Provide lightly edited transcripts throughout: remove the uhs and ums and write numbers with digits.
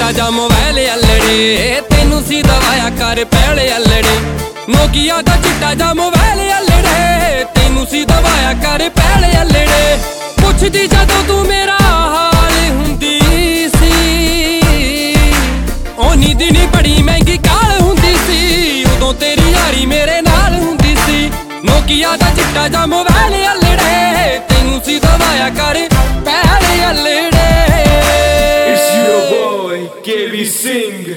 चिट्टा जा मोबाइल अल्लड़े तेनू सी दवाया कर पहले अल्लड़े। नोकिया दा चिट्टा जा मोबाइल अल्लड़े तेनू सी दवाया कर पहले अल्लड़े। पुछदी जदों तू मेरा हाल हुंदी सी ओनी दिनी बड़ी महंगी काल हुंदी सी उदों तेरी यारी मेरे नाल हुंदी सी। नोकिया दा चिट्टा जा मोबाइल अल्लड़े तेनू सी दवाया कर पहले अल्लड़े। It's your boy KB Singh।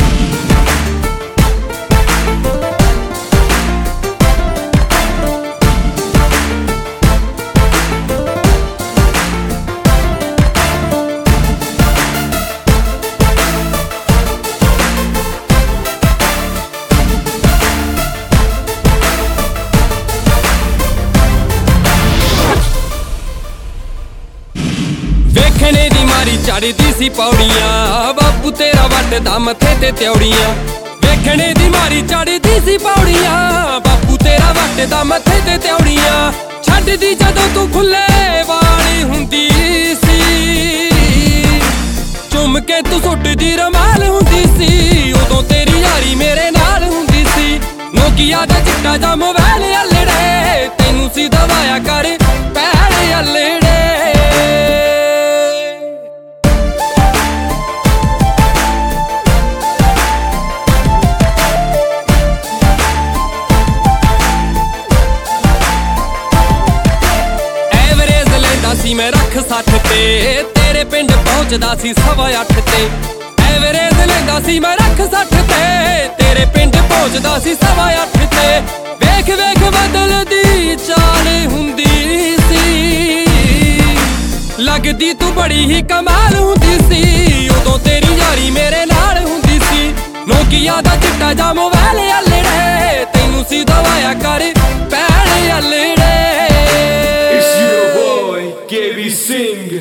वेखने दी मारी चढ़दी सी पौड़ियां बापू तेरा वटदा मथे ते त्योड़ियां। वेखने दी मारी चढ़दी सी पौड़ियां बापू तेरा वटदा मथे ते त्योड़ियां। छड्डदी जदों तू खुले वाली हुंदी सी चुम के तू सुटदी रमाल हुंदी सी उदों तेरी यारी मेरे नाल हुंदी सी। नोकिया दा चिट्टा जा मोबाइल अल्लड़े तेनू सी दवाया कर पहले अल्लड़े। मैं रख 60 ते तेरे पिंड पहुंचदा सी 8:15 ते। एवरेज लैंदा सी मैं रख 60 ते तेरे पिंड पहुंचदा सी 8:15 ते। वेख वेख बदलदी चाल हुंदी सी लगदी तू बड़ी ही कमाल हुंदी सी उदों तेरी यारी मेरे नाल हुंदी सी। नोकिया दा चिट्टा जा मोबाइल अल्लड़े तेनू सी दवाया कर पहले अल्लड़े। It's your boy KB Singh।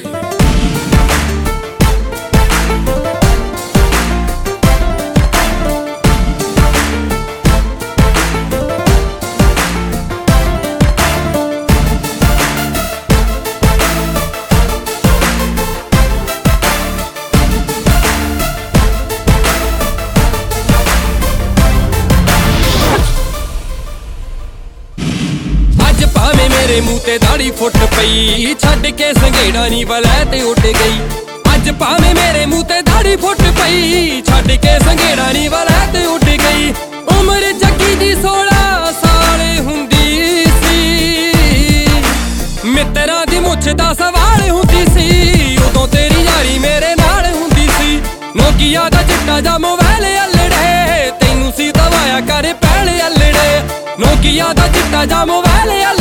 मेरे मुँह ते दाढ़ी फुट पई छड्ड के संघेड़ा नी वलैते उड़ गई। अज भावें मेरे मुँह ते दाढ़ी फुट पई छड्ड के संघेड़ा नी वलैते उड़ गई। उम्र जग्गी दी 16 साल हुंदी सी मित्तरां दी मुछ दा सवाल हुंदी सी उदों तेरी यारी मेरे नाल हुंदी सी। नोकिया दा चिट्टा जा मोबाइल अल्लड़े तेनू सी दवाया कर पहले अल्लड़े। नोकिया दा चिट्टा जा मोबाइल